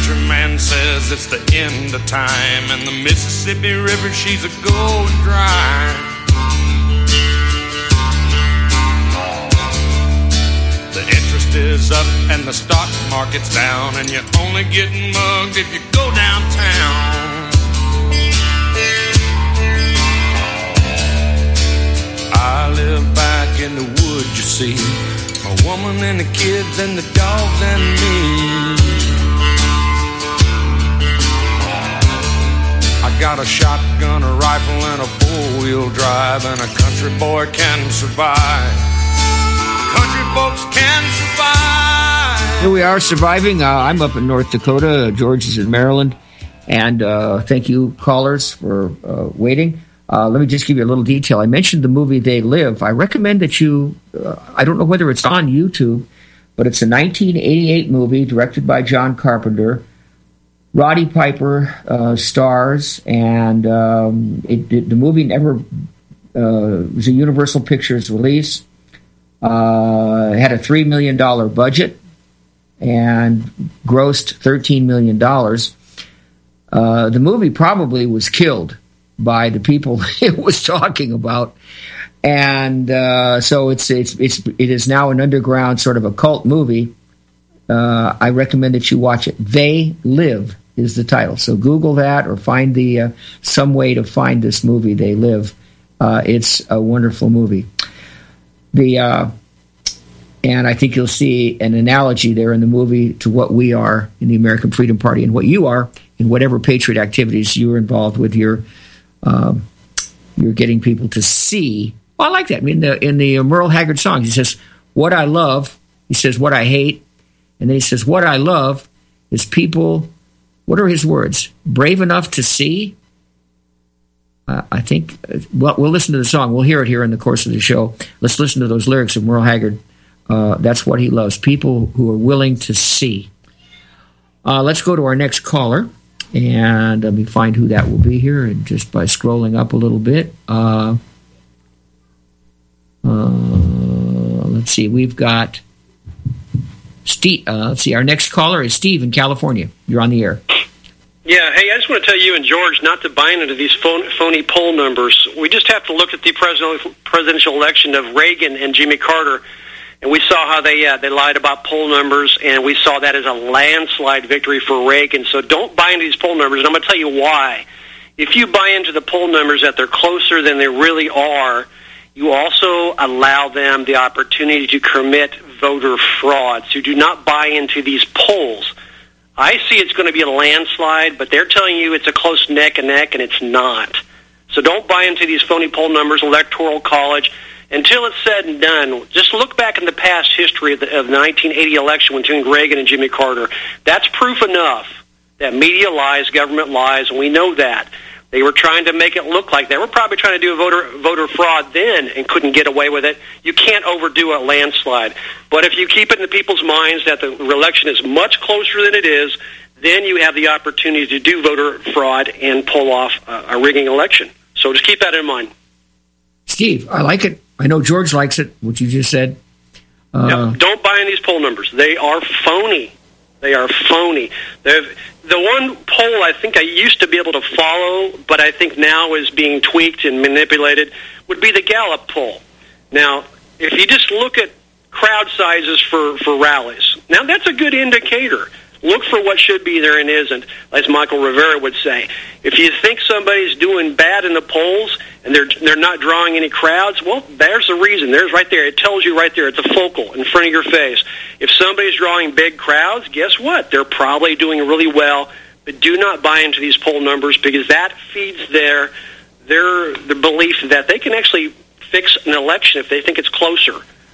country man says it's the end of time, and the Mississippi River, she's a going dry. The interest is up and the stock market's down, and you're only getting mugged if you go downtown. I live back in the woods, you see, my woman and the kids and the dogs and me. I got a shotgun, a rifle, and a four-wheel drive, and a country boy can survive. Country folks can survive. Here we are surviving. I'm up in North Dakota. George is in Maryland. And thank you, callers, for waiting. Let me just give you a little detail. I mentioned the movie They Live. I recommend that you, I don't know whether it's on YouTube, but it's a 1988 movie directed by John Carpenter. Roddy Piper stars, and the movie never was a Universal Pictures release. It had a $3 million budget and grossed $13 million. The movie probably was killed by the people it was talking about, and so it is now an underground sort of a cult movie. I recommend that you watch it. They Live is the title, so Google that or find the some way to find this movie. They Live. It's a wonderful movie. And I think you'll see an analogy there in the movie to what we are in the American Freedom Party and what you are in whatever patriot activities you're involved with. You're getting people to see. Well, I like that. I mean, in the Merle Haggard song, he says, "What I love," he says, "What I hate," and then he says, "What I love is people." What are his words? Brave enough to see. I think. Well, we'll listen to the song. We'll hear it here in the course of the show. Let's listen to those lyrics of Merle Haggard. That's what he loves. People who are willing to see. Let's go to our next caller. And let me find who that will be here, and just by scrolling up a little bit. Let's see. We've got Steve. Let's see. Our next caller is Steve in California. You're on the air. Yeah. Hey, I just want to tell you and George not to buy into these phony poll numbers. We just have to look at the presidential election of Reagan and Jimmy Carter. And we saw how they lied about poll numbers, and we saw that as a landslide victory for Reagan. So don't buy into these poll numbers, and I'm going to tell you why. If you buy into the poll numbers that they're closer than they really are, you also allow them the opportunity to commit voter fraud. So do not buy into these polls. I see it's going to be a landslide, but they're telling you it's a close neck and neck, and it's not. So don't buy into these phony poll numbers, Electoral College. Until it's said and done, just look back in the past history of the 1980 election between Reagan and Jimmy Carter. That's proof enough that media lies, government lies, and we know that. They were trying to make it look like they were probably trying to do a voter fraud then and couldn't get away with it. You can't overdo a landslide. But if you keep it in the people's minds that the election is much closer than it is, then you have the opportunity to do voter fraud and pull off a rigging election. So just keep that in mind. Steve, I like it. I know George likes it, what you just said. Don't buy in these poll numbers. They are phony. They are phony. The one poll I think I used to be able to follow, but I think now is being tweaked and manipulated, would be the Gallup poll. Now, if you just look at crowd sizes for rallies, now that's a good indicator. Look for what should be there and isn't, as Michael Rivera would say. If you think somebody's doing bad in the polls and they're not drawing any crowds, well, there's the reason. There's right there. It tells you right there. It's a focal in front of your face. If somebody's drawing big crowds, guess what? They're probably doing really well. But do not buy into these poll numbers, because that feeds their belief that they can actually fix an election if they think it's closer.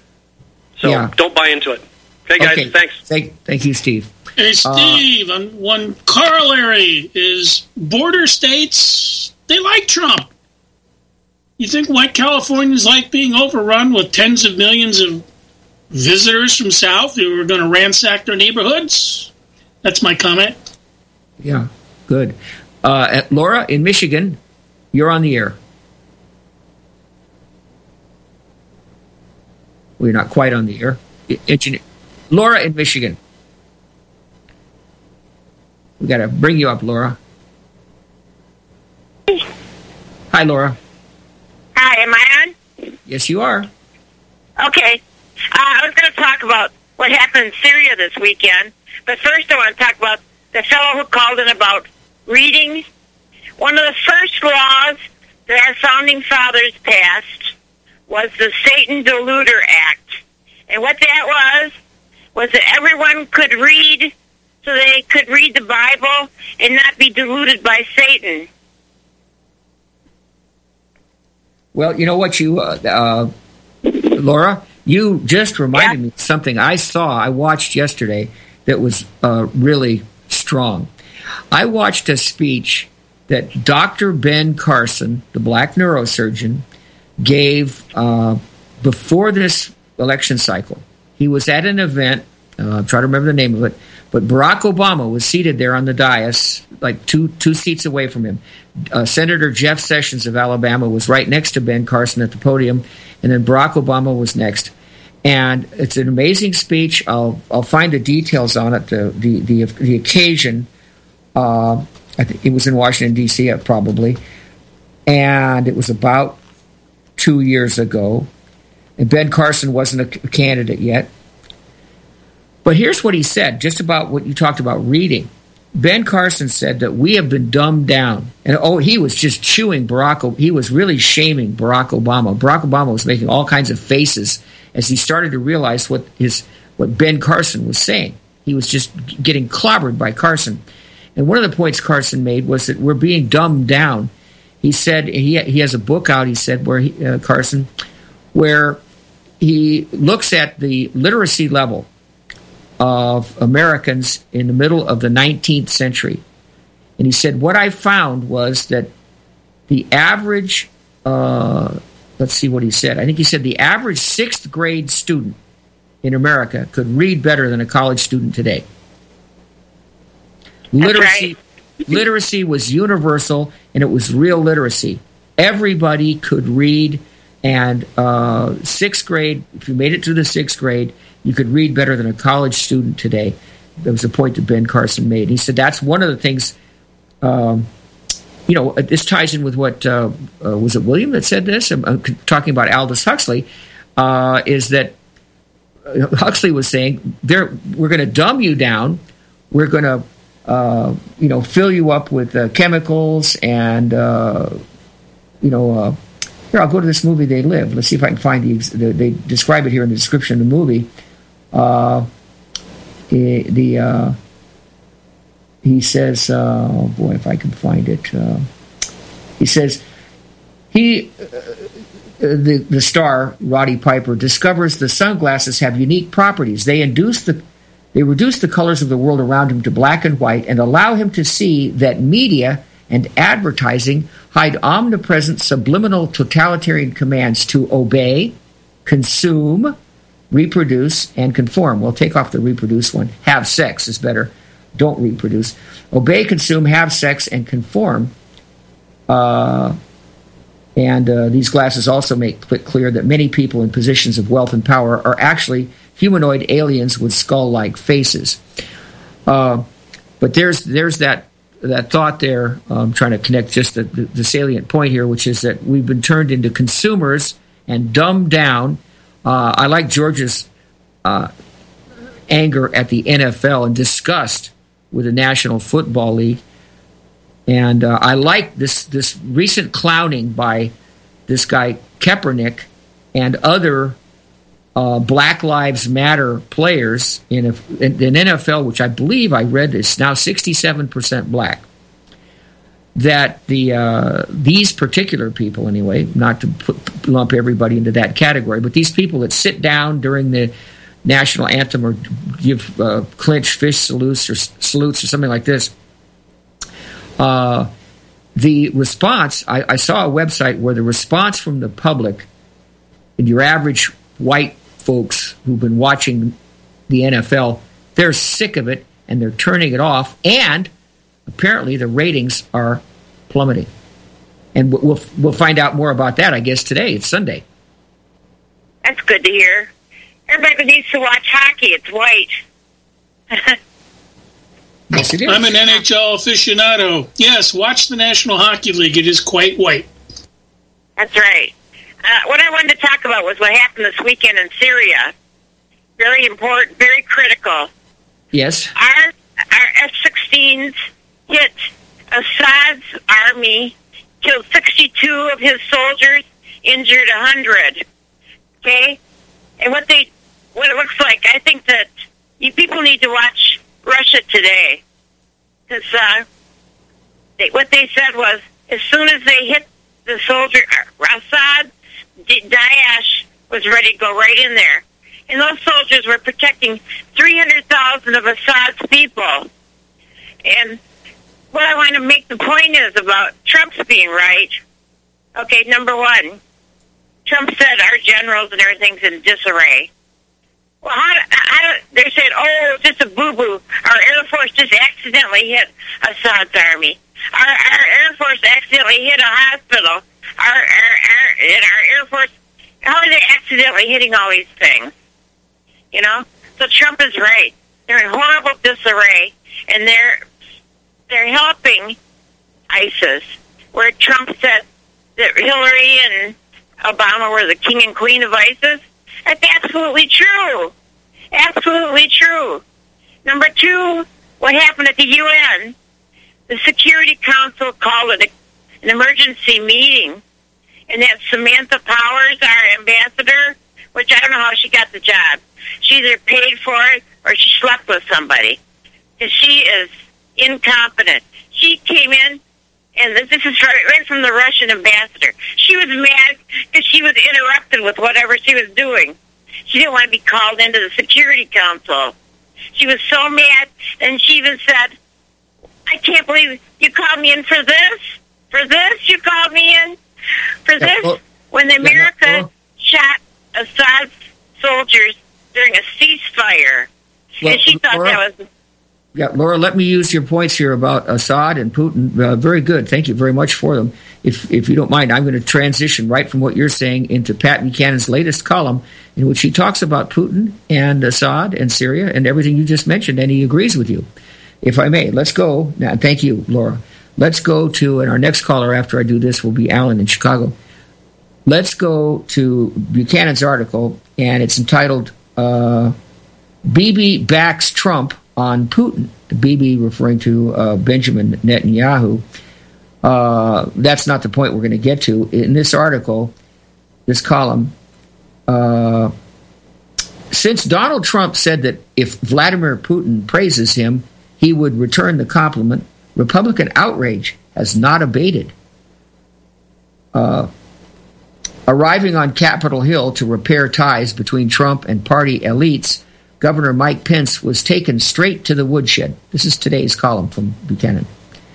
So Don't buy into it. Okay, guys. Okay. Thanks. Thank you, Steve. Hey, Steve, one corollary is border states, they like Trump. You think white Californians like being overrun with tens of millions of visitors from South who are going to ransack their neighborhoods? That's my comment. Yeah, good. Laura, in Michigan, you're on the air. We're not quite on the air. Laura in Michigan. We got to bring you up, Laura. Hi, Laura. Hi, am I on? Yes, you are. Okay. I was going to talk about what happened in Syria this weekend, but first I want to talk about the fellow who called in about reading. One of the first laws that our founding fathers passed was the Satan Deluder Act. And what that was that everyone could read, so they could read the Bible and not be deluded by Satan. Well, you know what, Laura, you just reminded me of something I watched yesterday that was really strong. I watched a speech that Dr. Ben Carson, the black neurosurgeon, gave before this election cycle. He was at an event, I'm trying to remember the name of it, but Barack Obama was seated there on the dais, like two seats away from him. Senator Jeff Sessions of Alabama was right next to Ben Carson at the podium, and then Barack Obama was next. And it's an amazing speech. I'll find the details on it. The occasion, I think it was in Washington D.C. probably, and it was about 2 years ago. And Ben Carson wasn't a candidate yet. But here's what he said, just about what you talked about reading. Ben Carson said that we have been dumbed down. And he was just chewing he was really shaming Barack Obama. Barack Obama was making all kinds of faces as he started to realize what Ben Carson was saying. He was just getting clobbered by Carson. And one of the points Carson made was that we're being dumbed down. He said, he has a book out, he said, Carson, where he looks at the literacy level of Americans in the middle of the 19th century. And he said, what I found was that the average, let's see what he said. I think he said the average 6th grade student in America could read better than a college student today. Literacy was universal, and it was real literacy. Everybody could read, and 6th grade, if you made it through the 6th grade, you could read better than a college student today. That was a point that Ben Carson made. He said that's one of the things, this ties in with what, was it William that said this? I'm talking about Aldous Huxley, is that Huxley was saying, we're going to dumb you down, we're going to fill you up with chemicals and, here, I'll go to this movie, They Live. Let's see if I can find they describe it here in the description of the movie. He says, if I can find it. He says, the star, Roddy Piper, discovers the sunglasses have unique properties. They reduce the colors of the world around him to black and white and allow him to see that media and advertising hide omnipresent subliminal totalitarian commands to obey, consume, reproduce, and conform. We'll take off the reproduce one. Have sex is better. Don't reproduce. Obey, consume, have sex, and conform. These glasses also make clear that many people in positions of wealth and power are actually humanoid aliens with skull-like faces. But there's that thought there. I'm trying to connect just the salient point here, which is that we've been turned into consumers and dumbed down. I like George's anger at the NFL and disgust with the National Football League. And I like this recent clowning by this guy Kaepernick and other Black Lives Matter players in NFL, which I believe I read is now 67% black. That these particular people, anyway, not to lump everybody into that category, but these people that sit down during the national anthem or give clinch fist salutes or something like this. The response, I saw a website where the response from the public, and your average white folks who've been watching the NFL, they're sick of it and they're turning it off, and apparently the ratings are plummeting. And we'll find out more about that, I guess, today. It's Sunday. That's good to hear. Everybody needs to watch hockey. It's white. Yes, it is. I'm an NHL aficionado. Yes, watch the National Hockey League. It is quite white. That's right. What I wanted to talk about was what happened this weekend in Syria. Very important, very critical. Yes. Our F-16s hit Assad's army, killed 62 of his soldiers, injured 100. Okay? And what it looks like, I think that you people need to watch Russia Today. Because what they said was, as soon as they hit the soldier, Assad, Daesh was ready to go right in there. And those soldiers were protecting 300,000 of Assad's people. And what I want to make the point is about Trump's being right. Okay, number one, Trump said our generals and everything's in disarray. Well, they're saying, oh, just a boo-boo. Our Air Force just accidentally hit Assad's army. Our Air Force accidentally hit a hospital. Our Air Force, how are they accidentally hitting all these things? You know? So Trump is right. They're in horrible disarray, and they're helping ISIS, where Trump said that Hillary and Obama were the king and queen of ISIS. That's absolutely true. Absolutely true. Number two, what happened at the UN? The Security Council called it an emergency meeting, and that Samantha Powers, our ambassador, which I don't know how she got the job. She either paid for it or she slept with somebody, because she is incompetent. She came in, and this is right from the Russian ambassador. She was mad because she was interrupted with whatever she was doing. She didn't want to be called into the Security Council. She was so mad, and she even said, I can't believe you called me in for this? For this? You called me in? For this? When America shot Assad's soldiers during a ceasefire. And she thought that was... Yeah, Laura, let me use your points here about Assad and Putin. Very good. Thank you very much for them. If you don't mind, I'm going to transition right from what you're saying into Pat Buchanan's latest column, in which he talks about Putin and Assad and Syria and everything you just mentioned, and he agrees with you. If I may, let's go. Now, thank you, Laura. Let's go to, and our next caller after I do this will be Alan in Chicago. Let's go to Buchanan's article, and it's entitled Bibi Backs Trump on Putin. Bibi referring to Benjamin Netanyahu. That's not the point we're going to get to. In this article, this column, since Donald Trump said that if Vladimir Putin praises him, he would return the compliment, Republican outrage has not abated. Arriving on Capitol Hill to repair ties between Trump and party elites, Governor Mike Pence was taken straight to the woodshed. This is today's column from Buchanan.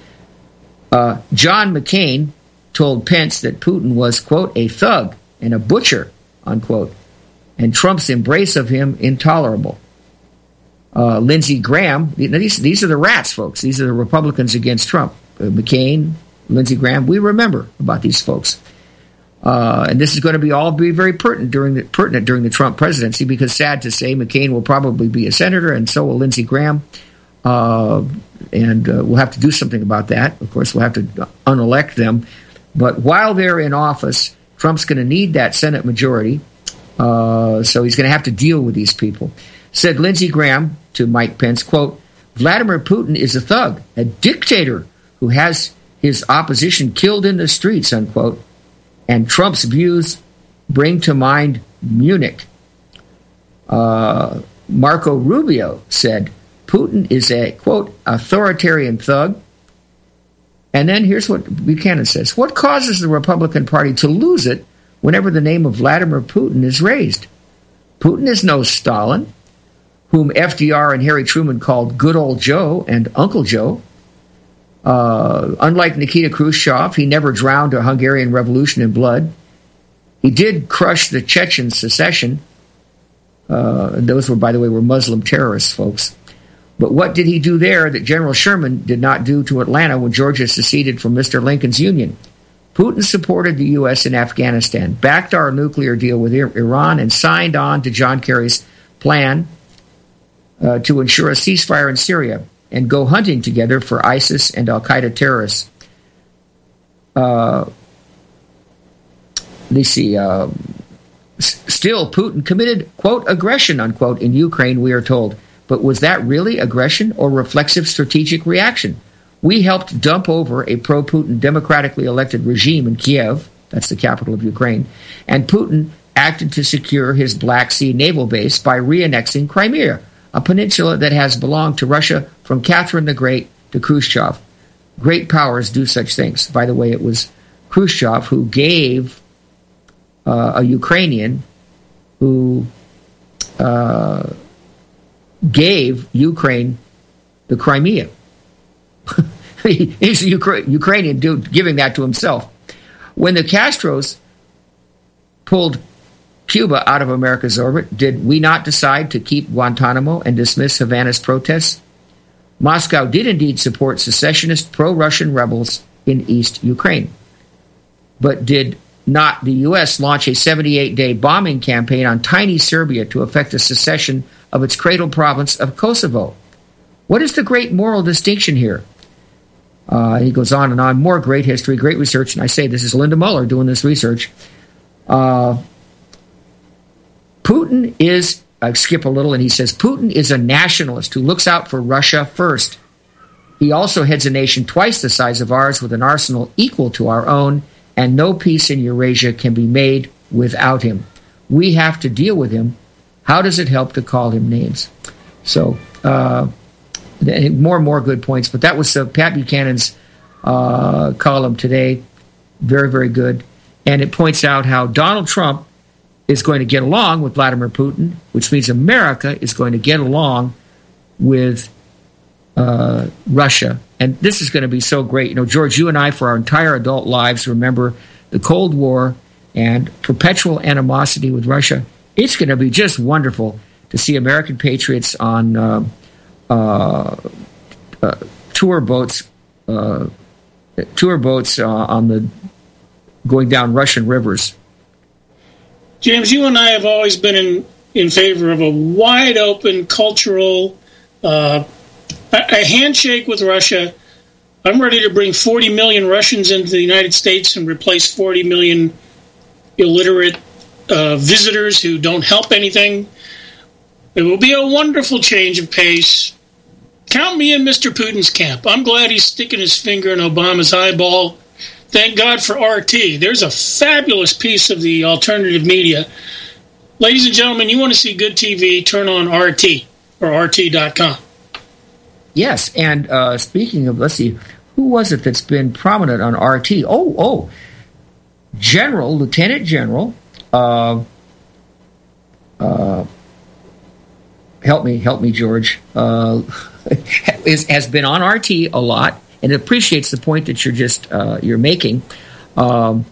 John McCain told Pence that Putin was, quote, a thug and a butcher, unquote, and Trump's embrace of him intolerable. Lindsey Graham, these are the rats, folks. These are the Republicans against Trump. McCain, Lindsey Graham, we remember about these folks. And this is going to be very pertinent during the Trump presidency, because sad to say, McCain will probably be a senator, and so will Lindsey Graham. And we'll have to do something about that. Of course, we'll have to unelect them. But while they're in office, Trump's going to need that Senate majority. So he's going to have to deal with these people. Said Lindsey Graham to Mike Pence, quote, Vladimir Putin is a thug, a dictator who has his opposition killed in the streets, unquote. And Trump's views bring to mind Munich. Marco Rubio said, Putin is a, quote, authoritarian thug. And then here's what Buchanan says. What causes the Republican Party to lose it whenever the name of Vladimir Putin is raised? Putin is no Stalin, whom FDR and Harry Truman called Good Old Joe and Uncle Joe. Unlike Nikita Khrushchev, he never drowned a Hungarian revolution in blood. He did crush the Chechen secession. Those were, by the way, were Muslim terrorists, folks. But what did he do there that General Sherman did not do to Atlanta when Georgia seceded from Mr. Lincoln's Union? Putin supported the U.S. in Afghanistan, backed our nuclear deal with Iran, and signed on to John Kerry's plan to ensure a ceasefire in Syria. and go hunting together for ISIS and Al-Qaeda terrorists. Still, Putin committed, quote, aggression, unquote, in Ukraine, we are told. But was that really aggression or reflexive strategic reaction? We helped dump over a pro-Putin democratically elected regime in Kiev, that's the capital of Ukraine, and Putin acted to secure his Black Sea naval base by re-annexing Crimea, a peninsula that has belonged to Russia from Catherine the Great to Khrushchev. Great powers do such things. By the way, it was Khrushchev who gave a Ukrainian who gave Ukraine the Crimea. He's a Ukrainian dude giving that to himself. When the Castros pulled Cuba out of America's orbit, did we not decide to keep Guantanamo and dismiss Havana's protests? Moscow did indeed support secessionist pro-Russian rebels in East Ukraine. But did not the U.S. launch a 78-day bombing campaign on tiny Serbia to effect a secession of its cradle province of Kosovo? What is the great moral distinction here? He goes on and on. More great history, great research. And I say, this is Linda Muller doing this research. Putin is, I skip a little, and he says, Putin is a nationalist who looks out for Russia first. He also heads a nation twice the size of ours with an arsenal equal to our own, and no peace in Eurasia can be made without him. We have to deal with him. How does it help to call him names? So, more and more good points. But that was Pat Buchanan's column today. Very, very good. And it points out how Donald Trump is going to get along with Vladimir Putin, which means America is going to get along with Russia. And this is going to be so great. You know, George, you and I, for our entire adult lives, remember the Cold War and perpetual animosity with Russia. It's going to be just wonderful to see American patriots on tour boats on the going down Russian rivers. James, you and I have always been in favor of a wide open cultural a handshake with Russia. I'm ready to bring 40 million Russians into the United States and replace 40 million illiterate visitors who don't help anything. It will be a wonderful change of pace. Count me in Mr. Putin's camp. I'm glad he's sticking his finger in Obama's eyeball. Thank God for RT. There's a fabulous piece of the alternative media. Ladies and gentlemen, you want to see good TV, turn on RT or RT.com. Yes, and speaking of, let's see, who was it that's been prominent on RT? Lieutenant General, help me, George, has been on RT a lot and appreciates the point that you're making. And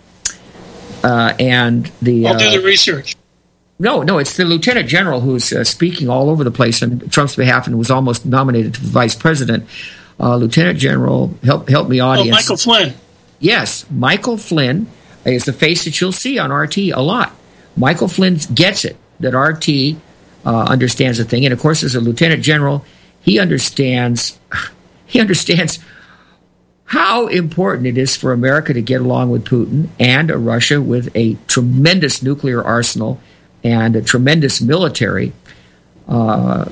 the I'll do the research. No, it's the Lieutenant General who's speaking all over the place on Trump's behalf and was almost nominated to vice president. Lieutenant General, help me, audience. Michael Flynn. Yes, Michael Flynn is the face that you'll see on RT a lot. Michael Flynn gets it, that RT understands the thing. And, of course, as a Lieutenant General, he understands how important it is for America to get along with Putin and Russia with a tremendous nuclear arsenal and a tremendous military. So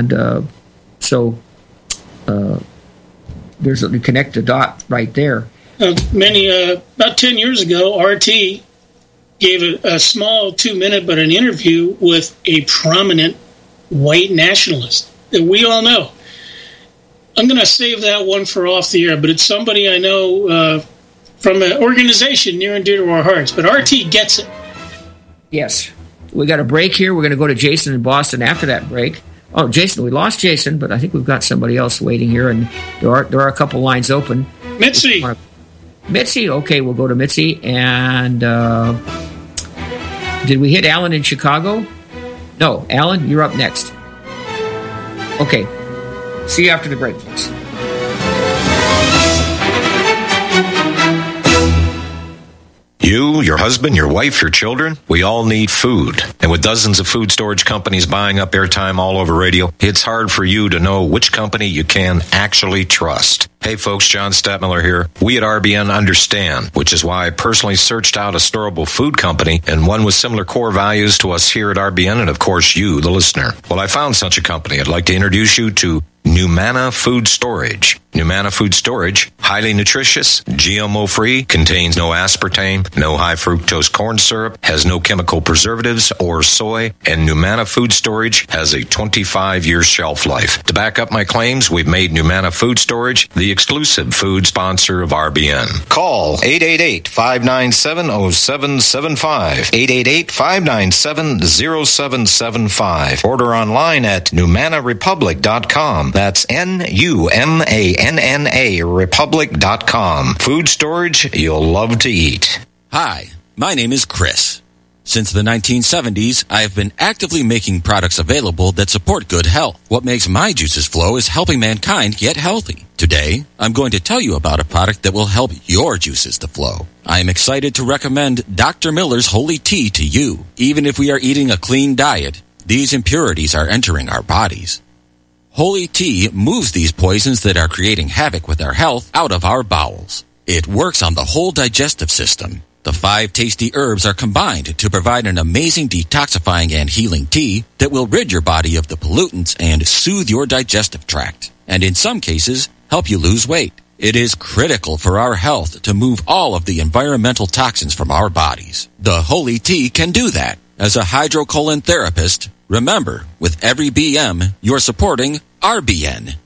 there's a connect the dot right there. About 10 years ago, RT gave a small 2-minute but an interview with a prominent white nationalist that we all know. I'm going to save that one for off the air, but it's somebody I know from an organization near and dear to our hearts. But RT gets it. Yes. We got a break here. We're going to go to Jason in Boston after that break. Oh, Jason, we lost Jason, but I think we've got somebody else waiting here, and there are a couple lines open. Mitzi, okay, we'll go to Mitzi. And did we hit Alan in Chicago? No, Alan, you're up next. Okay, see you after the break, folks. You, your husband, your wife, your children, we all need food. And with dozens of food storage companies buying up airtime all over radio, it's hard for you to know which company you can actually trust. Hey folks, John Stadtmiller here. We at RBN understand, which is why I personally searched out a storable food company and one with similar core values to us here at RBN and of course you, the listener. Well, I found such a company. I'd like to introduce you to Numana Food Storage. Numana Food Storage, highly nutritious, GMO-free, contains no aspartame, no high-fructose corn syrup, has no chemical preservatives or soy, and Numana Food Storage has a 25-year shelf life. To back up my claims, we've made Numana Food Storage the exclusive food sponsor of RBN. Call 888-597-0775, 888-597-0775. Order online at NumanaRepublic.com. That's NUMANNA Republic.com. Food storage you'll love to eat. Hi, my name is Chris. Since the 1970s, I have been actively making products available that support good health. What makes my juices flow is helping mankind get healthy. Today, I'm going to tell you about a product that will help your juices to flow. I am excited to recommend Dr. Miller's Holy Tea to you. Even if we are eating a clean diet, these impurities are entering our bodies. Holy Tea moves these poisons that are creating havoc with our health out of our bowels. It works on the whole digestive system. The 5 tasty herbs are combined to provide an amazing detoxifying and healing tea that will rid your body of the pollutants and soothe your digestive tract, and in some cases, help you lose weight. It is critical for our health to move all of the environmental toxins from our bodies. The Holy Tea can do that. As a hydrocolon therapist, remember, with every BM, you're supporting RBN.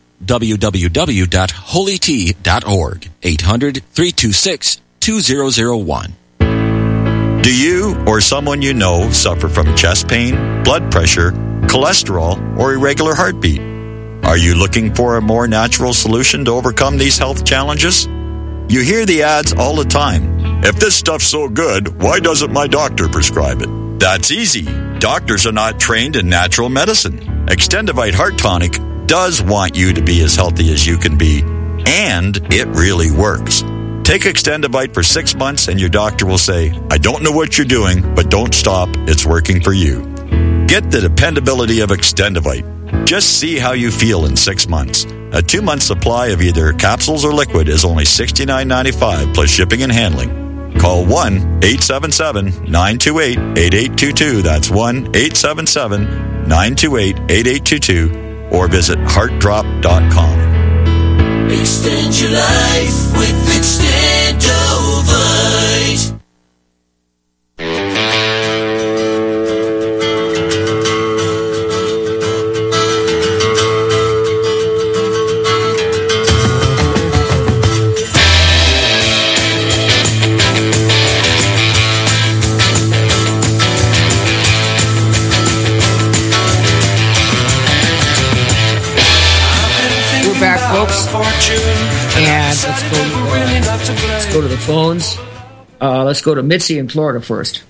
www.holytea.org. 800-326-2001. Do you or someone you know suffer from chest pain, blood pressure, cholesterol, or irregular heartbeat? Are you looking for a more natural solution to overcome these health challenges? You hear the ads all the time. If this stuff's so good, why doesn't my doctor prescribe it? That's easy. Doctors are not trained in natural medicine. Extendivite Heart Tonic does want you to be as healthy as you can be, and it really works. Take Extendivite for 6 months and your doctor will say, I don't know what you're doing, but don't stop. It's working for you. Get the dependability of Extendivite. Just see how you feel in 6 months. A 2-month supply of either capsules or liquid is only $69.95 plus shipping and handling. Call 1-877-928-8822. That's 1-877-928-8822. Or visit heartdrop.com. Extend your life with Extendovite. Back, folks, and let's go to the phones. Let's go to Mitzi in Florida first.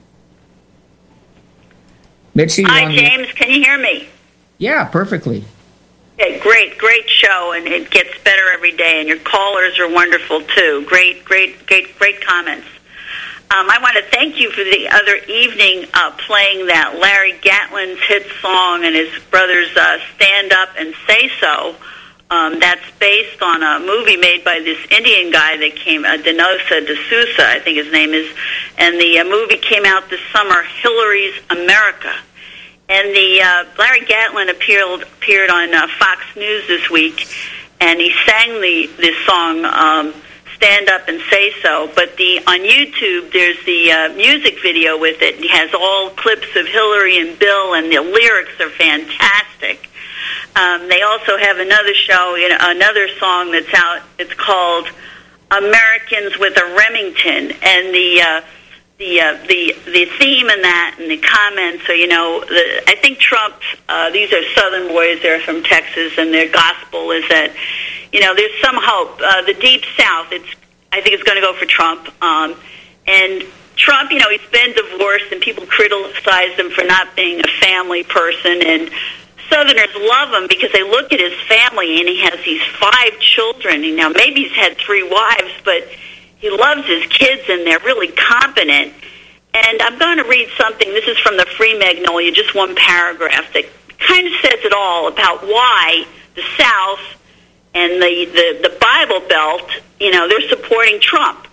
Mitzi, hi, James. Can you hear me? Yeah, perfectly. Okay, great show, and it gets better every day. And your callers are wonderful too. Great comments. I want to thank you for the other evening playing that Larry Gatlin's hit song and his brothers' Stand Up and Say So. That's based on a movie made by this Indian guy that came, Denosa D'Souza, I think his name is, and the movie came out this summer, Hillary's America. And the Larry Gatlin appeared on Fox News this week, and he sang this song, Stand Up and Say So. But on YouTube, there's the music video with it. He has all clips of Hillary and Bill, and the lyrics are fantastic. They also have another show, another song that's out. It's called Americans with a Remington, and the theme in that and the comments are, I think Trump. These are Southern boys. They're from Texas, and their gospel is that, there's some hope. The Deep South. I think it's going to go for Trump. And Trump, he's been divorced, and people criticize him for not being a family person, and Southerners love him because they look at his family, and he has these 5 children. Now, maybe he's had 3 wives, but He loves his kids, and they're really competent. And I'm going to read something. This is from the Free Magnolia, just one paragraph that kind of says it all about why the South and the Bible Belt, they're supporting Trump.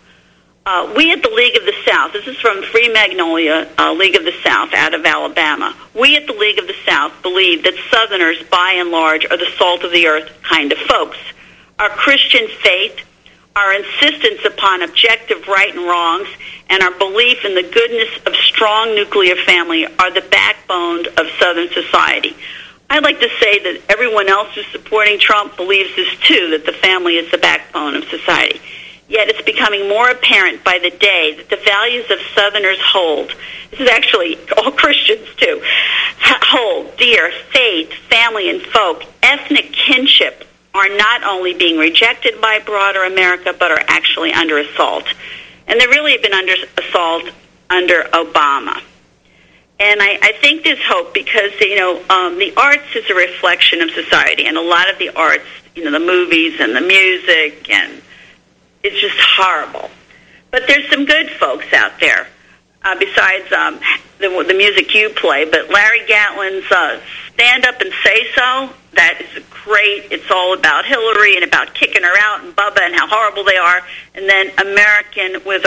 We at the League of the South, this is from Free Magnolia, League of the South out of Alabama. We at the League of the South believe that Southerners, by and large, are the salt of the earth kind of folks. Our Christian faith, our insistence upon objective right and wrongs, and our belief in the goodness of strong nuclear family are the backbone of Southern society. I'd like to say that everyone else who's supporting Trump believes this too, that the family is the backbone of society. Yet it's becoming more apparent by the day that the values of Southerners hold, this is actually all Christians too, hold dear, faith, family, and folk, ethnic kinship, are not only being rejected by broader America, but are actually under assault. And they really have been under assault under Obama. And I think there's hope because, the arts is a reflection of society. And a lot of the arts, the movies and the music, and it's just horrible. But there's some good folks out there, besides the music you play. But Larry Gatlin's Stand Up and Say So, that is great. It's all about Hillary and about kicking her out and Bubba and how horrible they are. And then American with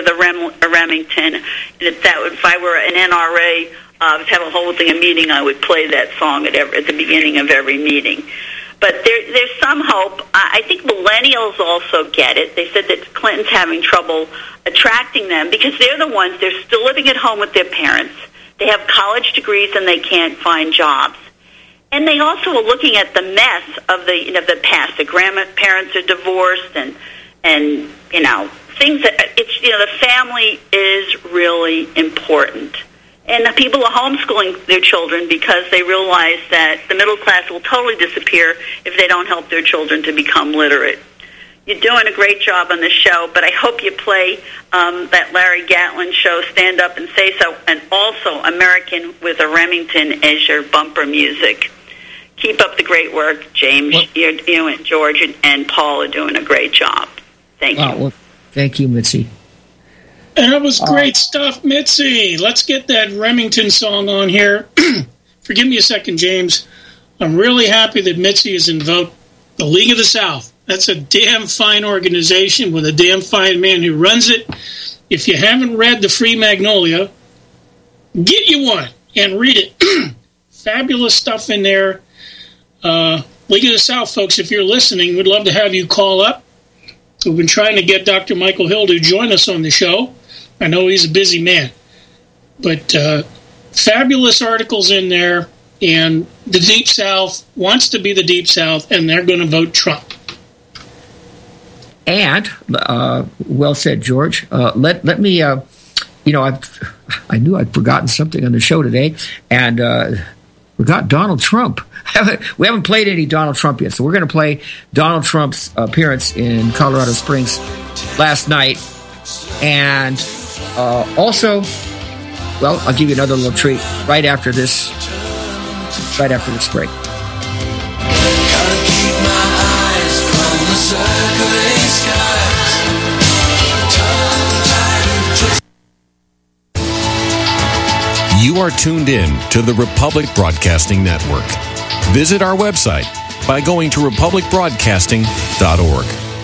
a Remington. If I were an NRA, was holding a meeting, I would play that song at the beginning of every meeting. But there's some hope. I think millennials also get it. They said that Clinton's having trouble attracting them because they're the ones, they're still living at home with their parents. They have college degrees and they can't find jobs. And they also are looking at the mess of the past. The grandparents are divorced and things that the family is really important. And the people are homeschooling their children because they realize that the middle class will totally disappear if they don't help their children to become literate. You're doing a great job on the show, but I hope you play that Larry Gatlin show, Stand Up and Say So, and also American with a Remington as your bumper music. Keep up the great work, James. You and George and Paul are doing a great job. Thank you. Well, thank you, Mitzi. And it was great stuff, Mitzi. Let's get that Remington song on here. Forgive me a second, James. I'm really happy that Mitzi is in the League of the South. That's a damn fine organization with a damn fine man who runs it. If you haven't read the Free Magnolia, get you one and read it. Fabulous stuff in there. League of the South, folks, if you're listening, we'd love to have you call up. We've been trying to get Dr. Michael Hill to join us on the show. I know he's a busy man. But fabulous articles in there, and the Deep South wants to be the Deep South, and they're going to vote Trump. And, well said, George. Let me, I knew I'd forgotten something on the show today, and forgot Donald Trump. We haven't played any Donald Trump yet, so we're going to play Donald Trump's appearance in Colorado Springs last night. And also, well, I'll give you another little treat right after this break. You are tuned in to the Republic Broadcasting Network. Visit our website by going to republicbroadcasting.org.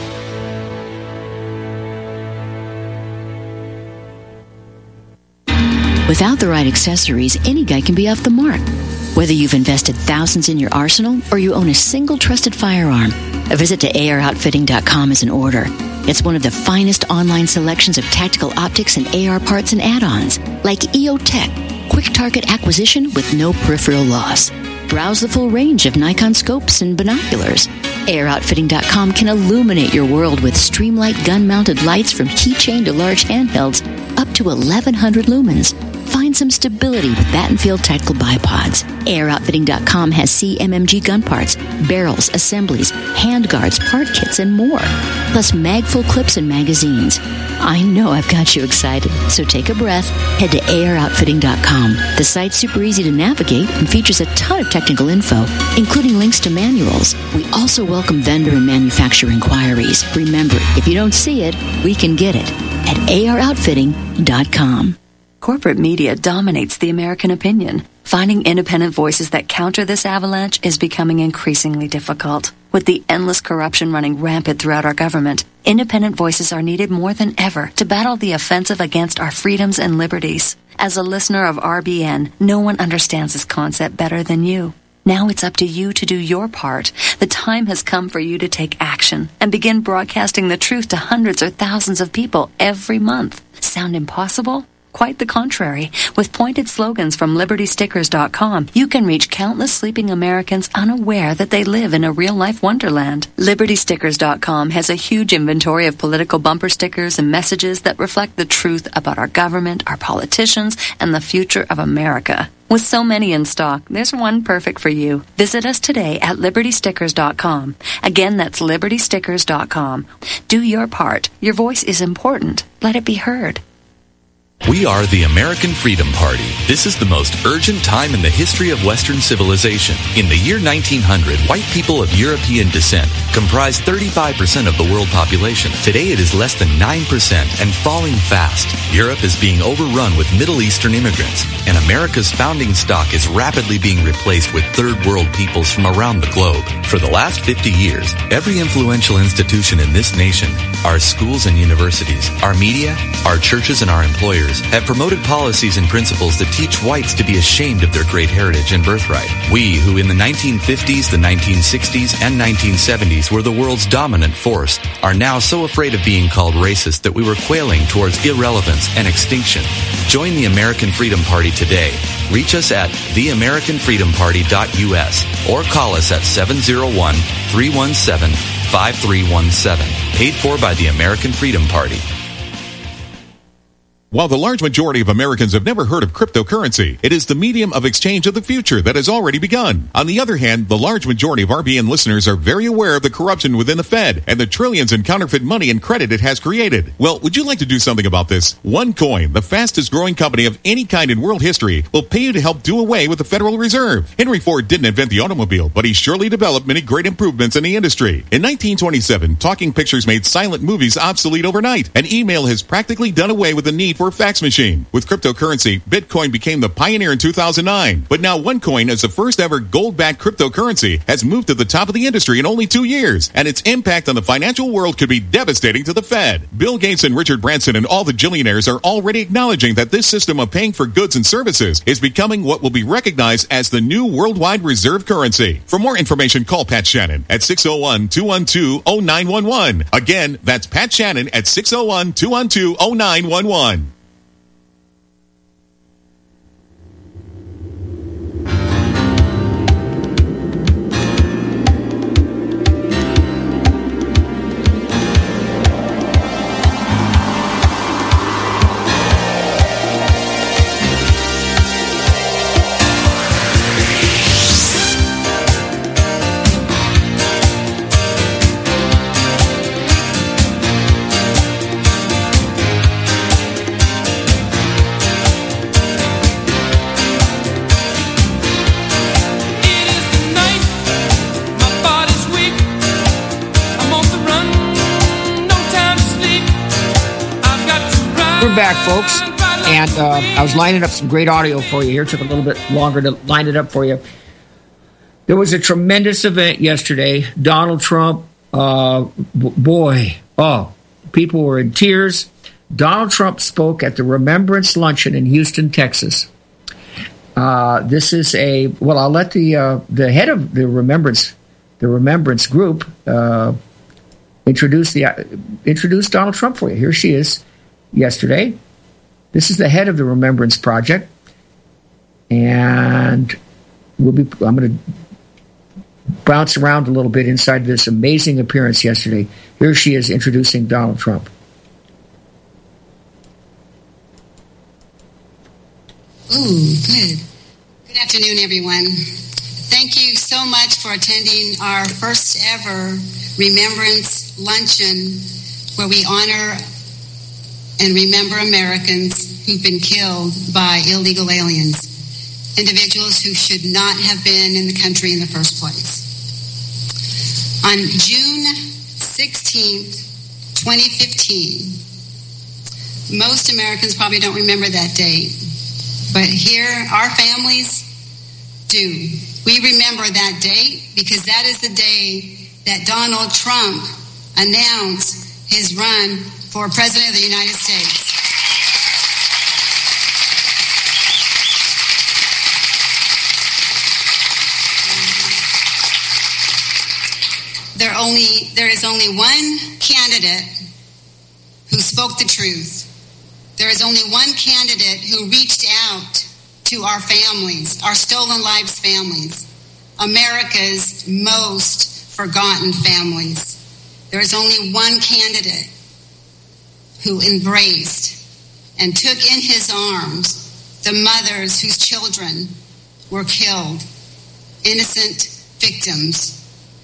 Without the right accessories, any guy can be off the mark. Whether you've invested thousands in your arsenal or you own a single trusted firearm, a visit to AROutfitting.com is in order. It's one of the finest online selections of tactical optics and AR parts and add-ons, like EOTech, quick target acquisition with no peripheral loss. Browse the full range of Nikon scopes and binoculars. AROutfitting.com can illuminate your world with Streamlight gun-mounted lights from keychain to large handhelds up to 1,100 lumens. Find and some stability with Battenfield Tactical Bipods. AiroUtfitting.com has CMMG gun parts, barrels, assemblies, handguards, part kits, and more. Plus magful clips and magazines. I know I've got you excited, so take a breath. Head to AiroUtfitting.com. The site's super easy to navigate and features a ton of technical info, including links to manuals. We also welcome vendor and manufacturer inquiries. Remember, if you don't see it, we can get it at AiroUtfitting.com. Corporate media dominates the American opinion. Finding independent voices that counter this avalanche is becoming increasingly difficult. With the endless corruption running rampant throughout our government, independent voices are needed more than ever to battle the offensive against our freedoms and liberties. As a listener of RBN, no one understands this concept better than you. Now it's up to you to do your part. The time has come for you to take action and begin broadcasting the truth to hundreds or thousands of people every month. Sound impossible? Quite the contrary. With pointed slogans from LibertyStickers.com, you can reach countless sleeping Americans unaware that they live in a real-life wonderland. LibertyStickers.com has a huge inventory of political bumper stickers and messages that reflect the truth about our government, our politicians, and the future of America. With so many in stock, there's one perfect for you. Visit us today at LibertyStickers.com. Again, that's LibertyStickers.com. Do your part. Your voice is important. Let it be heard. We are the American Freedom Party. This is the most urgent time in the history of Western civilization. In the year 1900, white people of European descent comprised 35% of the world population. Today it is less than 9% and falling fast. Europe is being overrun with Middle Eastern immigrants, and America's founding stock is rapidly being replaced with third world peoples from around the globe. For the last 50 years, every influential institution in this nation, our schools and universities, our media, our churches, and our employers have promoted policies and principles that teach whites to be ashamed of their great heritage and birthright. We, who in the 1950s, the 1960s, and 1970s were the world's dominant force, are now so afraid of being called racist that we were quailing towards irrelevance and extinction. Join the American Freedom Party today. Reach us at theamericanfreedomparty.us or call us at 701-317-5317. Paid for by the American Freedom Party. While the large majority of Americans have never heard of cryptocurrency, it is the medium of exchange of the future that has already begun. On the other hand, the large majority of RBN listeners are very aware of the corruption within the Fed and the trillions in counterfeit money and credit it has created. Well, would you like to do something about this? OneCoin, the fastest growing company of any kind in world history, will pay you to help do away with the Federal Reserve. Henry Ford didn't invent the automobile, but he surely developed many great improvements in the industry. In 1927, talking pictures made silent movies obsolete overnight, and email has practically done away with the need for a fax machine. With cryptocurrency, Bitcoin became the pioneer in 2009. But now OneCoin, as the first ever gold-backed cryptocurrency, has moved to the top of the industry in only 2 years, and its impact on the financial world could be devastating to the Fed. Bill Gates and Richard Branson and all the billionaires are already acknowledging that this system of paying for goods and services is becoming what will be recognized as the new worldwide reserve currency. For more information, call Pat Shannon at 601-212-0911. Again, that's Pat Shannon at 601-212-0911. Back, folks, and I was lining up some great audio for you here. Took a little bit longer to line it up for you. There was a tremendous event yesterday. Donald Trump, people were in tears. Donald Trump spoke at the Remembrance Luncheon in Houston, Texas. This is I'll let the head of the Remembrance group introduce Donald Trump for you. Here she is. Yesterday. This is the head of the Remembrance Project, and I'm going to bounce around a little bit inside this amazing appearance yesterday. Here she is introducing Donald Trump. Ooh, good. Good afternoon, everyone. Thank you so much for attending our first ever Remembrance Luncheon, where we honor and remember Americans who've been killed by illegal aliens, individuals who should not have been in the country in the first place. On June 16th, 2015, most Americans probably don't remember that date, but here, our families do. We remember that date because that is the day that Donald Trump announced his run for President of the United States. There is only one candidate who spoke the truth. There is only one candidate who reached out to our families, our stolen lives families, America's most forgotten families. There is only one candidate who embraced and took in his arms the mothers whose children were killed, innocent victims.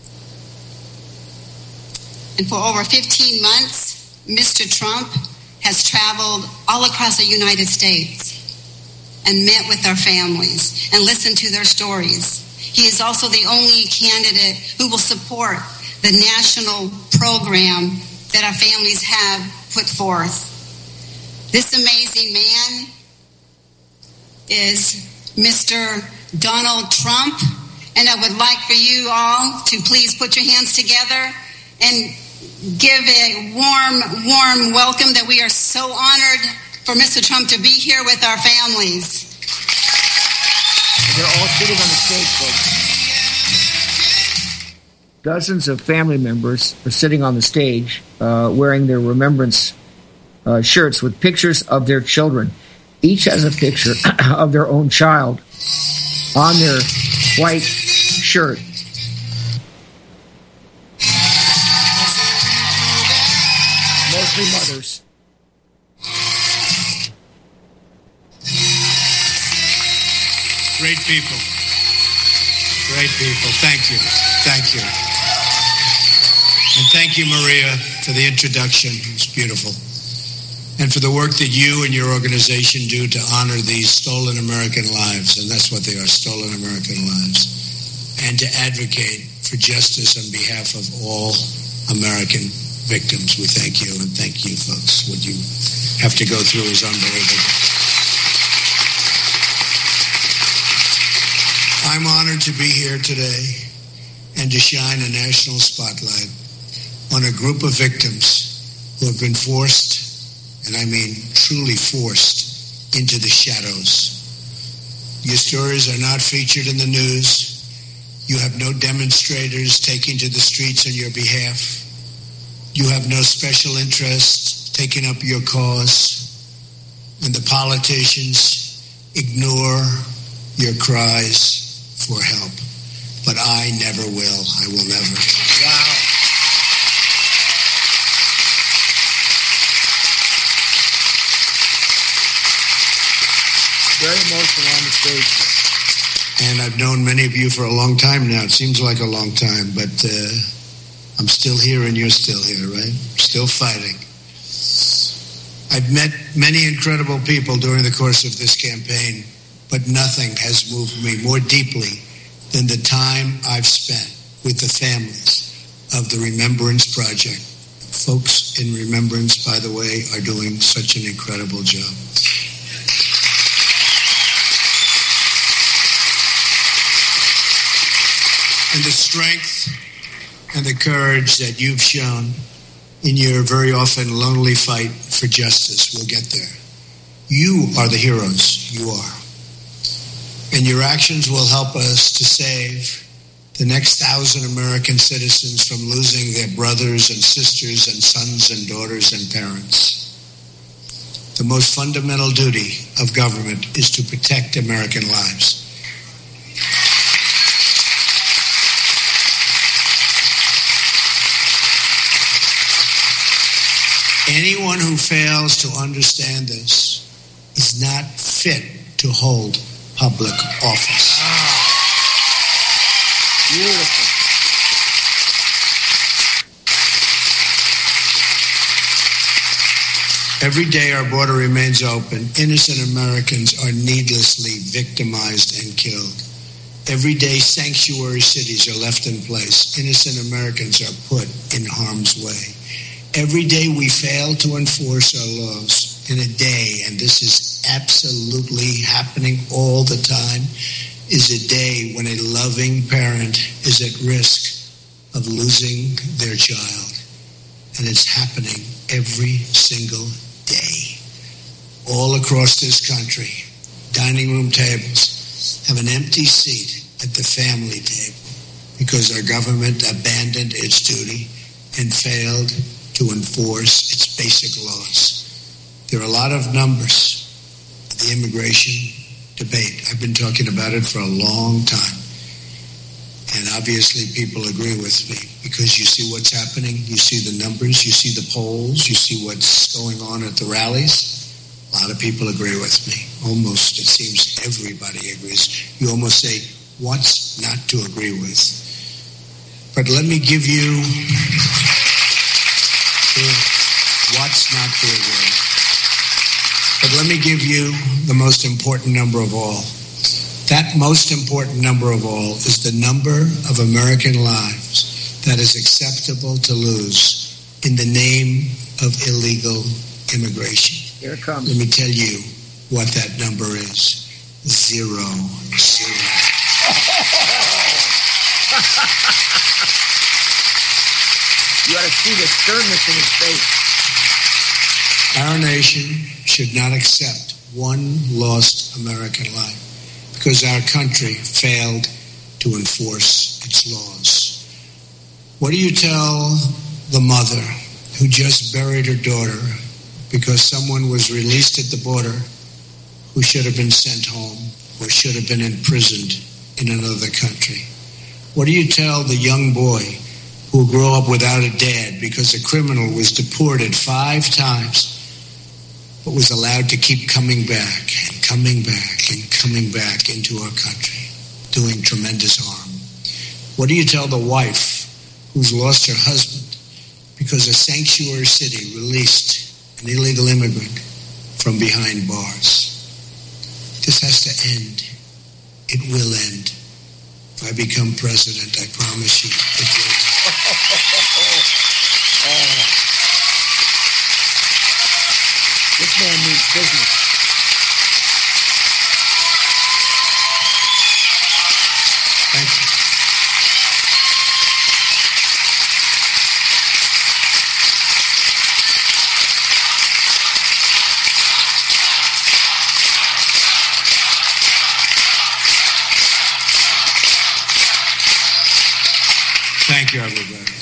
And for over 15 months, Mr. Trump has traveled all across the United States and met with our families and listened to their stories. He is also the only candidate who will support the national program that our families have put forth. This amazing man is Mr. Donald Trump, and I would like for you all to please put your hands together and give a warm welcome that we are so honored for Mr. Trump to be here with our families. They're all sitting on the stage, folks. Dozens of family members are sitting on the stage wearing their remembrance shirts with pictures of their children. Each has a picture of their own child on their white shirt. Mostly mothers. Great people. Great people. Thank you. Thank you. And thank you, Maria, for the introduction. It's beautiful. And for the work that you and your organization do to honor these stolen American lives. And that's what they are, stolen American lives. And to advocate for justice on behalf of all American victims. We thank you, and thank you, folks. What you have to go through is unbelievable. I'm honored to be here today and to shine a national spotlight on a group of victims who have been forced, and I mean truly forced, into the shadows. Your stories are not featured in the news. You have no demonstrators taking to the streets on your behalf. You have no special interest taking up your cause, and the politicians ignore your cries for help. But I never will. I will never. Wow. Very emotional on the stage. And I've known many of you for a long time now. It seems like a long time, but I'm still here and you're still here, right? Still fighting. I've met many incredible people during the course of this campaign, but nothing has moved me more deeply than the time I've spent with the families of the Remembrance Project. Folks in Remembrance, by the way, are doing such an incredible job. And the strength and the courage that you've shown in your very often lonely fight for justice will get there. You are the heroes. You are. And your actions will help us to save the next 1,000 American citizens from losing their brothers and sisters and sons and daughters and parents. The most fundamental duty of government is to protect American lives. Anyone who fails to understand this is not fit to hold public office. Beautiful. Every day our border remains open. Innocent Americans are needlessly victimized and killed. Every day sanctuary cities are left in place. Innocent Americans are put in harm's way. Every day we fail to enforce our laws. In a day, and this is absolutely happening all the time, is a day when a loving parent is at risk of losing their child. And it's happening every single day. All across this country, dining room tables have an empty seat at the family table because our government abandoned its duty and failed to enforce its basic laws. There are a lot of numbers in the immigration debate. I've been talking about it for a long time. And obviously people agree with me because you see what's happening, you see the numbers, you see the polls, you see what's going on at the rallies. A lot of people agree with me. Almost, it seems everybody agrees. You almost say, what's not to agree with? But let me give you what's not to agree with. But let me give you the most important number of all. That most important number of all is the number of American lives that is acceptable to lose in the name of illegal immigration. Here it comes. Let me tell you what that number is. 0. You ought to see the sternness in his face. Our nation should not accept one lost American life because our country failed to enforce its laws. What do you tell the mother who just buried her daughter because someone was released at the border who should have been sent home or should have been imprisoned in another country? What do you tell the young boy who grew up without a dad because a criminal was deported 5 times but was allowed to keep coming back and coming back and coming back into our country, doing tremendous harm? What do you tell the wife who's lost her husband because a sanctuary city released an illegal immigrant from behind bars? This has to end. It will end. If I become president, I promise you it will end. This man means business. Thank you. Thank you, everybody.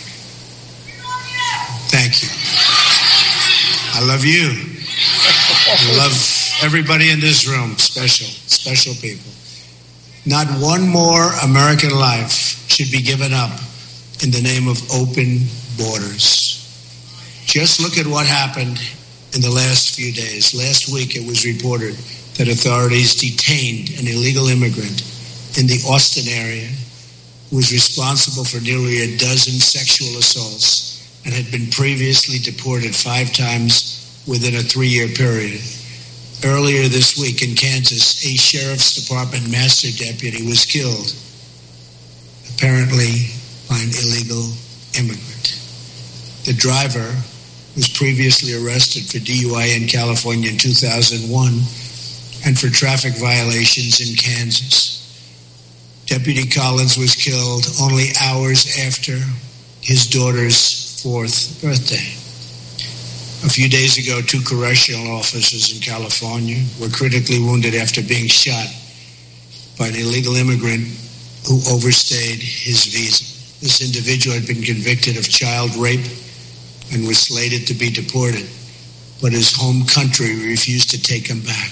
Thank you. I love you. I love everybody in this room. Special people. Not one more American life should be given up in the name of open borders. Just look at what happened in the last few days. Last week it was reported that authorities detained an illegal immigrant in the Austin area who was responsible for nearly a dozen sexual assaults and had been previously deported 5 times within a 3-year period. Earlier this week in Kansas, a sheriff's department master deputy was killed, apparently by an illegal immigrant. The driver was previously arrested for DUI in California in 2001 and for traffic violations in Kansas. Deputy Collins was killed only hours after his daughter's 4th birthday. A few days ago, 2 correctional officers in California were critically wounded after being shot by an illegal immigrant who overstayed his visa. This individual had been convicted of child rape and was slated to be deported, but his home country refused to take him back.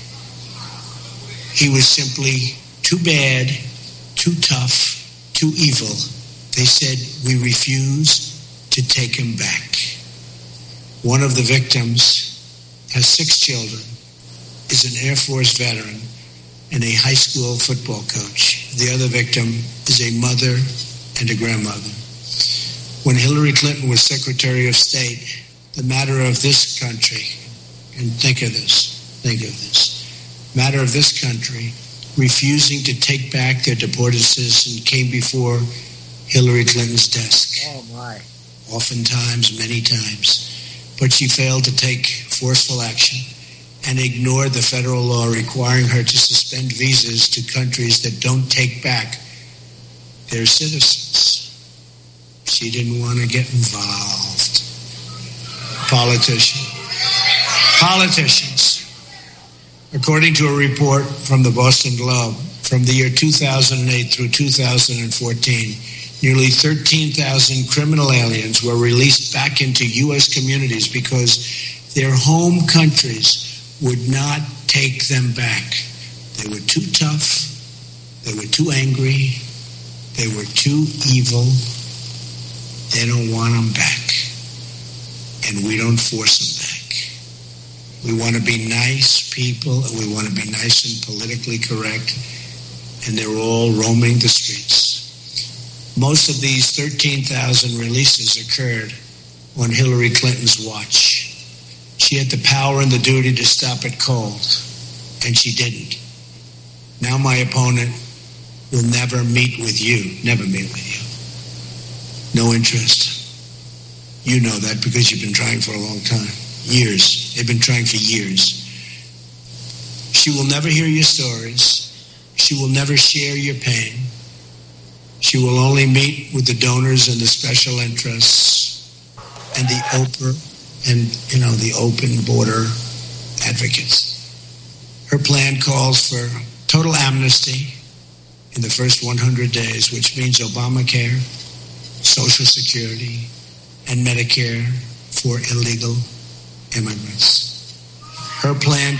He was simply too bad, too tough, too evil. They said, we refuse to take him back. One of the victims has 6 children. is an Air Force veteran and a high school football coach. The other victim is a mother and a grandmother. When Hillary Clinton was Secretary of State, the matter of this country, and think of this, matter of this country refusing to take back their deported citizen came before Hillary Clinton's desk. Oh, my. Oftentimes, many times. But she failed to take forceful action and ignored the federal law requiring her to suspend visas to countries that don't take back their citizens. She didn't want to get involved. Politicians. According to a report from the Boston Globe, from the year 2008 through 2014, nearly 13,000 criminal aliens were released back into U.S. communities because their home countries would not take them back. They were too tough. They were too angry. They were too evil. They don't want them back. And we don't force them back. We want to be nice people, and we want to be nice and politically correct, and they're all roaming the streets. Most of these 13,000 releases occurred on Hillary Clinton's watch. She had the power and the duty to stop it cold, and she didn't. Now my opponent will never meet with you. No interest. You know that because you've been trying for a long time. Years. They've been trying for years. She will never hear your stories. She will never share your pain. She will only meet with the donors and the special interests and the open border advocates. Her plan calls for total amnesty in the first 100 days, which means Obamacare, Social Security, and Medicare for illegal immigrants. Her plan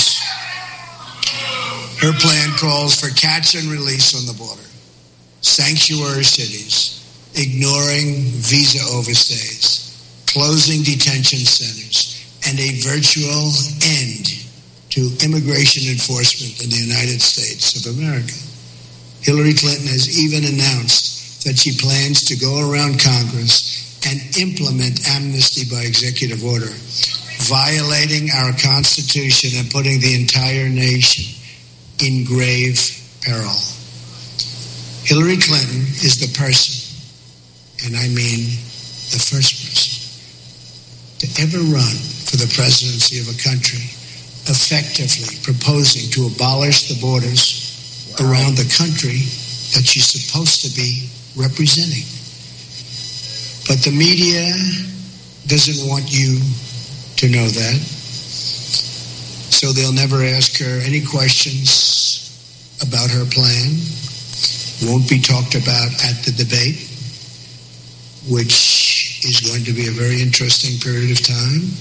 calls for catch and release on the border, sanctuary cities, ignoring visa overstays, closing detention centers, and a virtual end to immigration enforcement in the United States of America. Hillary Clinton has even announced that she plans to go around Congress and implement amnesty by executive order, violating our Constitution and putting the entire nation in grave peril. Hillary Clinton is the person, and I mean the first person, to ever run for the presidency of a country effectively proposing to abolish the borders around the country that she's supposed to be representing. But the media doesn't want you to know that. So they'll never ask her any questions about her plan. Won't be talked about at the debate, which is going to be a very interesting period of time.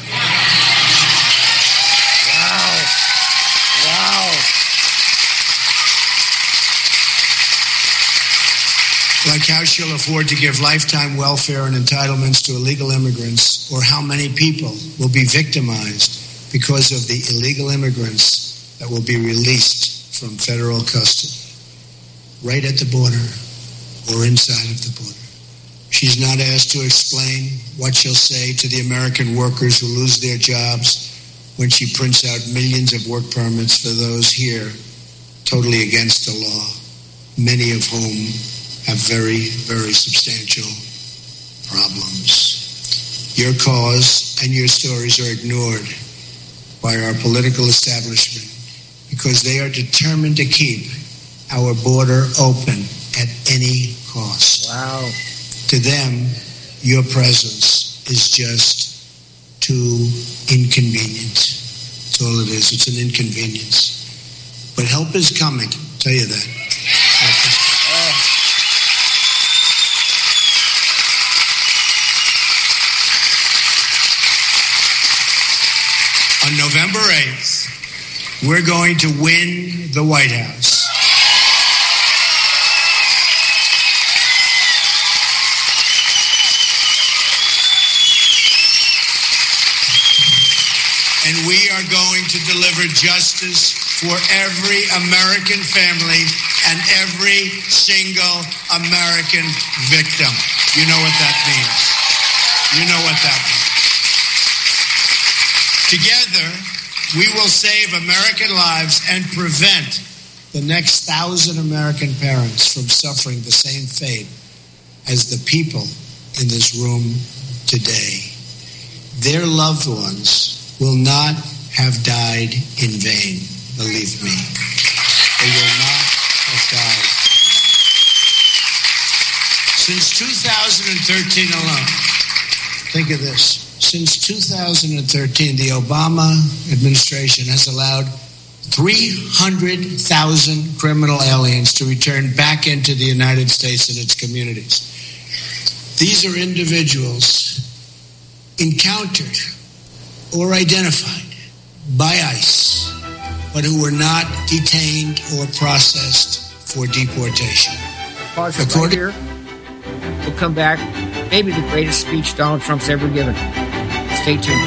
Like how she'll afford to give lifetime welfare and entitlements to illegal immigrants, or how many people will be victimized because of the illegal immigrants that will be released from federal custody, right at the border or inside of the border. She's not asked to explain what she'll say to the American workers who lose their jobs when she prints out millions of work permits for those here totally against the law, many of whom have very, very substantial problems. Your cause and your stories are ignored by our political establishment because they are determined to keep our border open at any cost. Wow. To them, your presence is just too inconvenient. That's all it is. It's an inconvenience. But help is coming. I'll tell you that. On November 8th, we're going to win the White House. and we are going to deliver justice for every American family and every single American victim. You know what that means. You know what that means. Together, we will save American lives and prevent the next 1,000 American parents from suffering the same fate as the people in this room today. Their loved ones will not have died in vain, believe me. They will not have died. Since 2013 alone, think of this. Since 2013, the Obama administration has allowed 300,000 criminal aliens to return back into the United States and its communities. These are individuals encountered or identified by ICE, but who were not detained or processed for deportation. Pause it right here. We'll come back. Maybe the greatest speech Donald Trump's ever given. Stay tuned.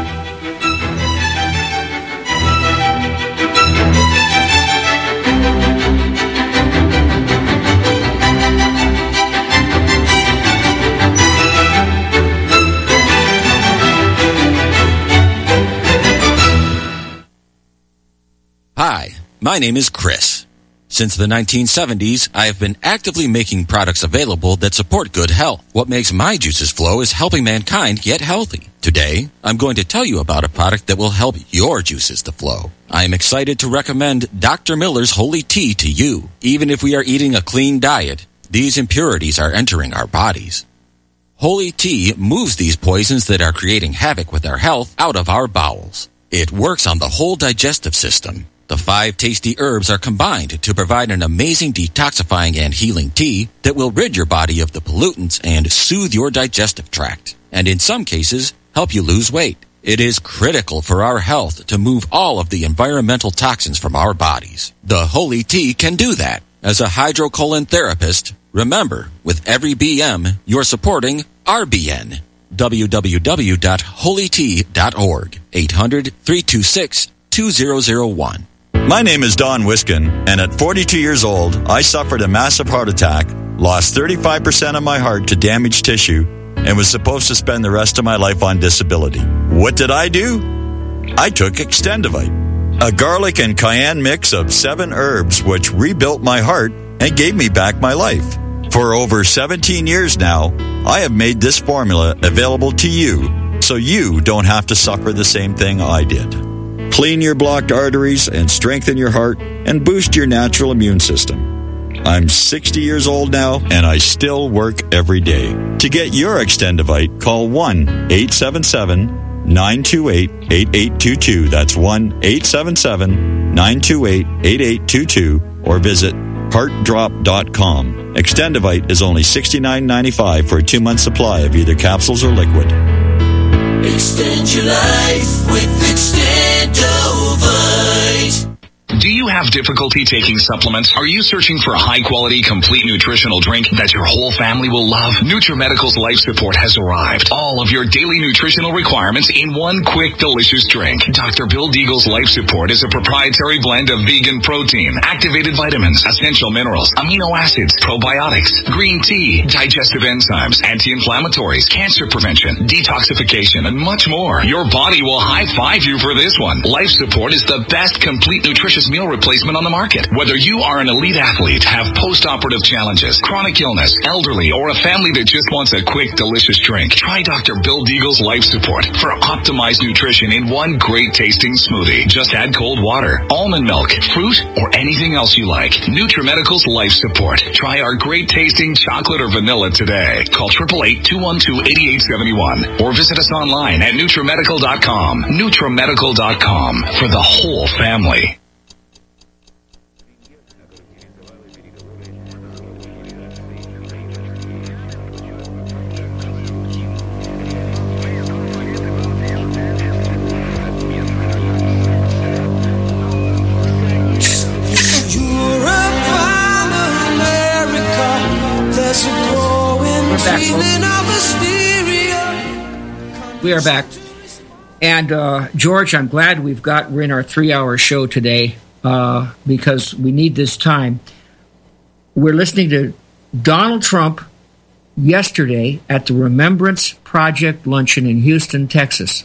Hi, my name is Chris. Since the 1970s, I have been actively making products available that support good health. What makes my juices flow is helping mankind get healthy. Today, I'm going to tell you about a product that will help your juices to flow. I am excited to recommend Dr. Miller's Holy Tea to you. Even if we are eating a clean diet, these impurities are entering our bodies. Holy Tea moves these poisons that are creating havoc with our health out of our bowels. It works on the whole digestive system. The 5 tasty herbs are combined to provide an amazing detoxifying and healing tea that will rid your body of the pollutants and soothe your digestive tract. And in some cases, help you lose weight. It is critical for our health to move all of the environmental toxins from our bodies. The Holy Tea can do that. As a hydrocolon therapist, remember, with every BM, you're supporting RBN. www.holytea.org. 800-326-2001. My name is Don Wiskin, and at 42 years old, I suffered a massive heart attack, lost 35% of my heart to damaged tissue, and was supposed to spend the rest of my life on disability. What did I do? I took Extendivite, a garlic and cayenne mix of 7 herbs which rebuilt my heart and gave me back my life. For over 17 years now, I have made this formula available to you so you don't have to suffer the same thing I did. Clean your blocked arteries and strengthen your heart and boost your natural immune system. I'm 60 years old now and I still work every day. To get your Extendivite, call 1-877-928-8822. That's 1-877-928-8822 or visit heartdrop.com. Extendivite is only $69.95 for a 2-month supply of either capsules or liquid. Extend your life with Extendovite. Do you have difficulty taking supplements? Are you searching for a high-quality, complete nutritional drink that your whole family will love? NutriMedical's Life Support has arrived. All of your daily nutritional requirements in one quick, delicious drink. Dr. Bill Deagle's Life Support is a proprietary blend of vegan protein, activated vitamins, essential minerals, amino acids, probiotics, green tea, digestive enzymes, anti-inflammatories, cancer prevention, detoxification, and much more. Your body will high-five you for this one. Life Support is the best complete nutritious meal replacement on the market. Whether you are an elite athlete, have post-operative challenges, chronic illness, elderly, or a family that just wants a quick, delicious drink, try Dr. Bill Deagle's Life Support for optimized nutrition in one great tasting smoothie. Just add cold water, almond milk, fruit, or anything else you like. NutriMedical's Life Support. Try our great tasting chocolate or vanilla today. Call 888-212-8871 or visit us online at NutriMedical.com. NutriMedical.com for the whole family. We are back. And George, I'm glad we're in our 3-hour show today because we need this time. We're listening to Donald Trump yesterday at the Remembrance Project luncheon in Houston, Texas.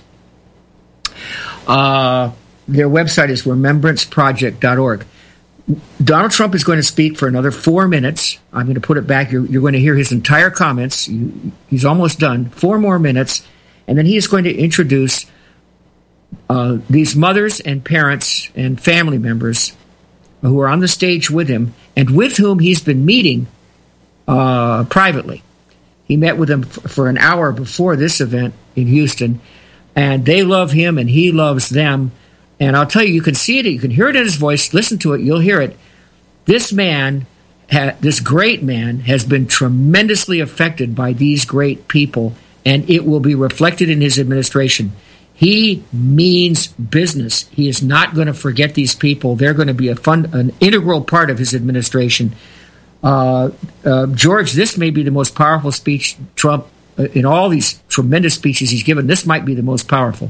Their website is remembranceproject.org. Donald Trump is going to speak for another 4 minutes. I'm going to put it back. You're going to hear his entire comments. He's almost done. 4 more minutes. And then he is going to introduce these mothers and parents and family members who are on the stage with him and with whom he's been meeting privately. He met with them for an hour before this event in Houston, and they love him and he loves them. And I'll tell you, you can see it, you can hear it in his voice, listen to it, you'll hear it. This man, this great man, has been tremendously affected by these great people, and it will be reflected in his administration. He means business. He is not going to forget these people. They're going to be an integral part of his administration. George, this may be the most powerful speech Trump, in all these tremendous speeches he's given, this might be the most powerful.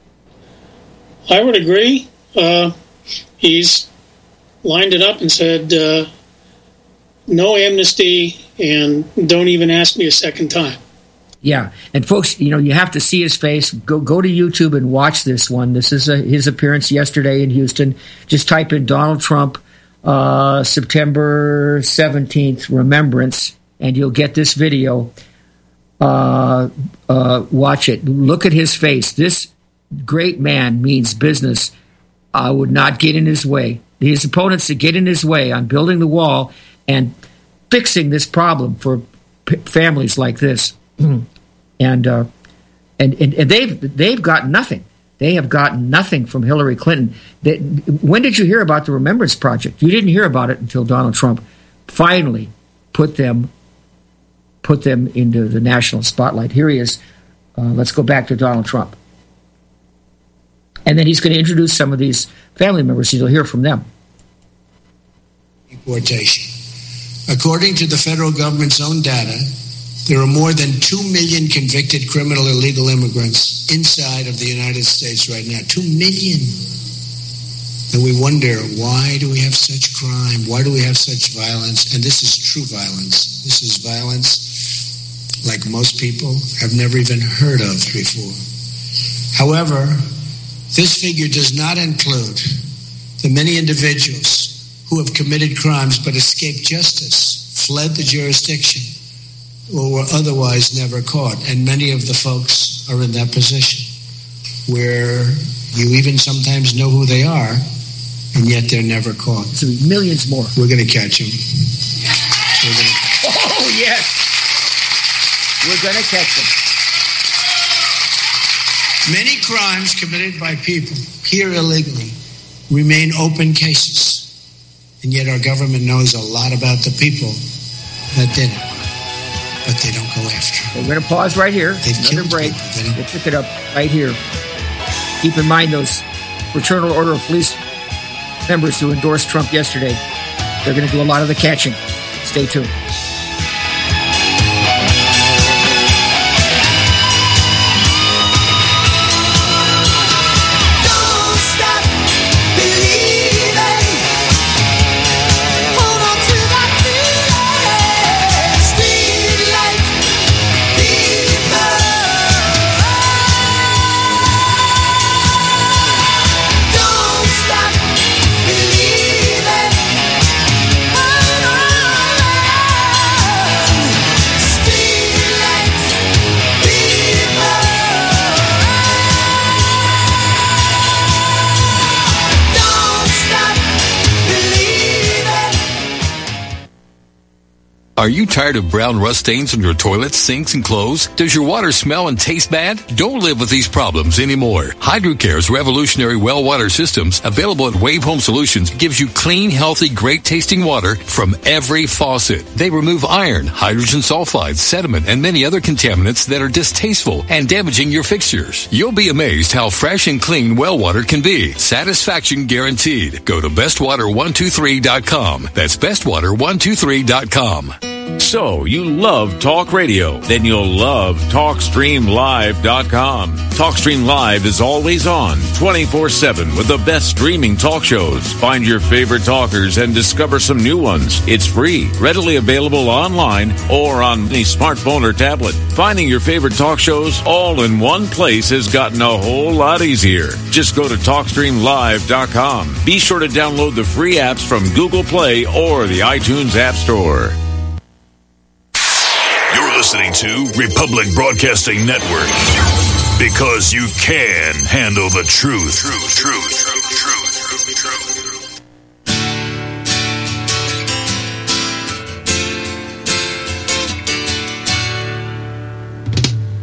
I would agree. He's lined it up and said, no amnesty and don't even ask me a second time. Yeah, and folks, you have to see his face. Go to YouTube and watch this one. This is his appearance yesterday in Houston. Just type in Donald Trump, September 17th, Remembrance, and you'll get this video. Watch it. Look at his face. This great man means business. I would not get in his way. His opponents to get in his way on building the wall and fixing this problem for families like this. And they've got nothing. They have gotten nothing from Hillary Clinton. When did you hear about the Remembrance Project? You didn't hear about it until Donald Trump finally put them into the national spotlight. Here he is. Let's go back to Donald Trump. And then he's going to introduce some of these family members. You'll hear from them. Deportation. According to the federal government's own data, there are more than 2 million convicted criminal illegal immigrants inside of the United States right now. 2 million. And we wonder, why do we have such crime? Why do we have such violence? And this is true violence. This is violence like most people have never even heard of before. However, this figure does not include the many individuals who have committed crimes but escaped justice, fled the jurisdiction, or were otherwise never caught. And many of the folks are in that position where you even sometimes know who they are, and yet they're never caught. So millions more. We're going to catch them. Oh, yes. We're going to catch them. Many crimes committed by people here illegally remain open cases, and yet our government knows a lot about the people that did it. But they don't go after. We're going to pause right here. Another break. We'll pick it up right here. Keep in mind those Fraternal Order of Police members who endorsed Trump yesterday. They're going to do a lot of the catching. Stay tuned. Are you tired of brown rust stains on your toilets, sinks, and clothes? Does your water smell and taste bad? Don't live with these problems anymore. HydroCare's revolutionary well water systems, available at Wave Home Solutions, gives you clean, healthy, great-tasting water from every faucet. They remove iron, hydrogen sulfide, sediment, and many other contaminants that are distasteful and damaging your fixtures. You'll be amazed how fresh and clean well water can be. Satisfaction guaranteed. Go to bestwater123.com. That's bestwater123.com. So, you love talk radio? Then you'll love TalkStreamLive.com. TalkStream Live is always on, 24/7 with the best streaming talk shows. Find your favorite talkers and discover some new ones. It's free, readily available online or on any smartphone or tablet. Finding your favorite talk shows all in one place has gotten a whole lot easier. Just go to TalkStreamLive.com. Be sure to download the free apps from Google Play or the iTunes App Store. You're listening to Republic Broadcasting Network, because you can handle the truth. Truth.